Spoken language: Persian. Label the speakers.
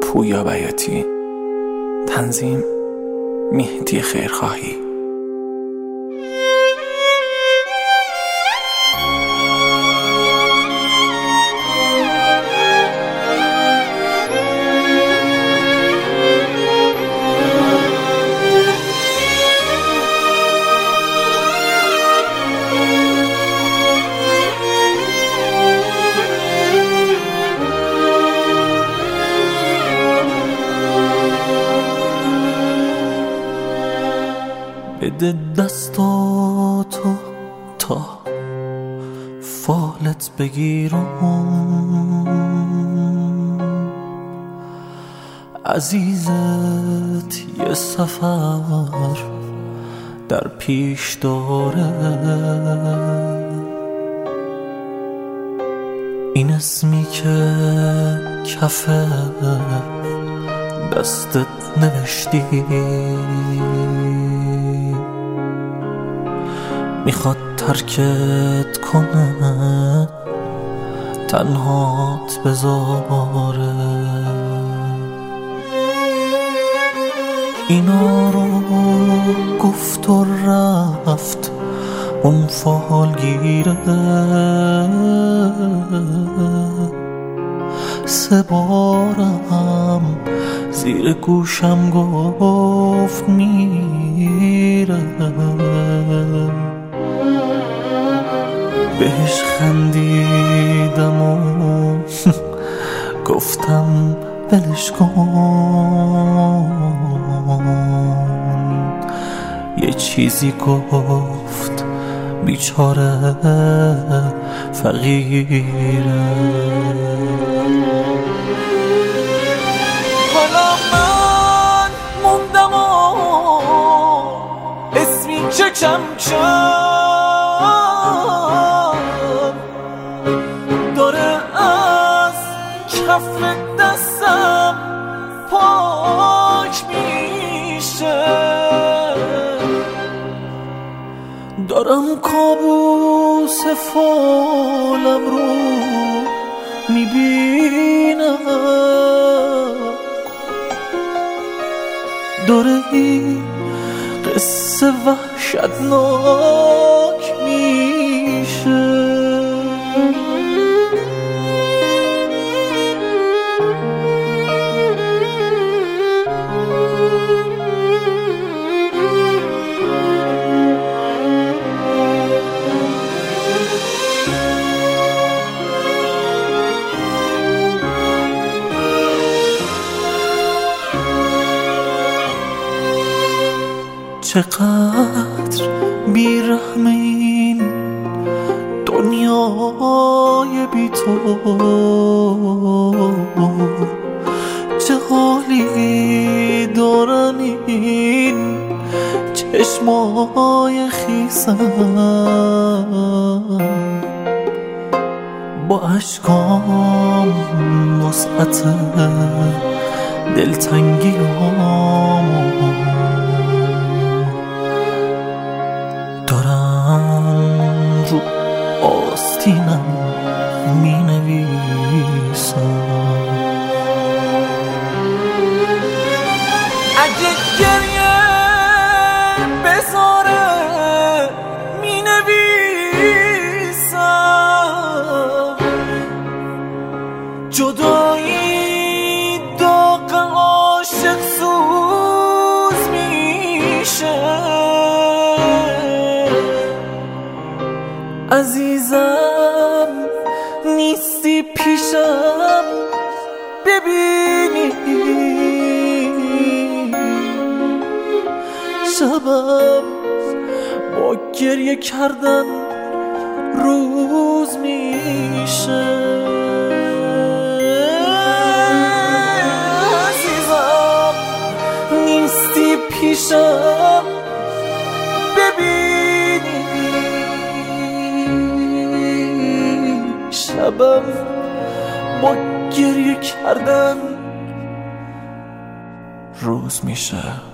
Speaker 1: پویا بیاتی. تنظیم مهدی خیرخواهی.
Speaker 2: بده دستاتو تا فالت بگیرم، عزیزت یه سفر در پیش داره. این اسمی که کف دستت نوشتی میخواد ترکت کنه، تنهات بذاره. اینا رو گفت و رفت اون فالگیره، 3 بارم زیر گوشم گفت میره. بهش خندیدم و گفتم ولش کن. یه چیزی گفت بیچاره فقیره. حالا من موندم و اسمی که کم داره از کف دستم پاک میشه. دارم کابوس فالم رو میبینم، داره این قصه وحشتناک میشه. چقدر بیرحم این دنیای بی تو، چه حالی دارن این چشمای خیسم. با اشکام وسعت دلتنگیام دارم رو آستینم می نویسم. اگه گریه بذاره می نویسم. جدایی داغ عاشق سوز میشه. عزیزم نیستی پیشم ببینی، شبم با گریه کردن روز میشه. عزیزم نیستی پیشم ببینی، شبم با گریه کردن روز میشه.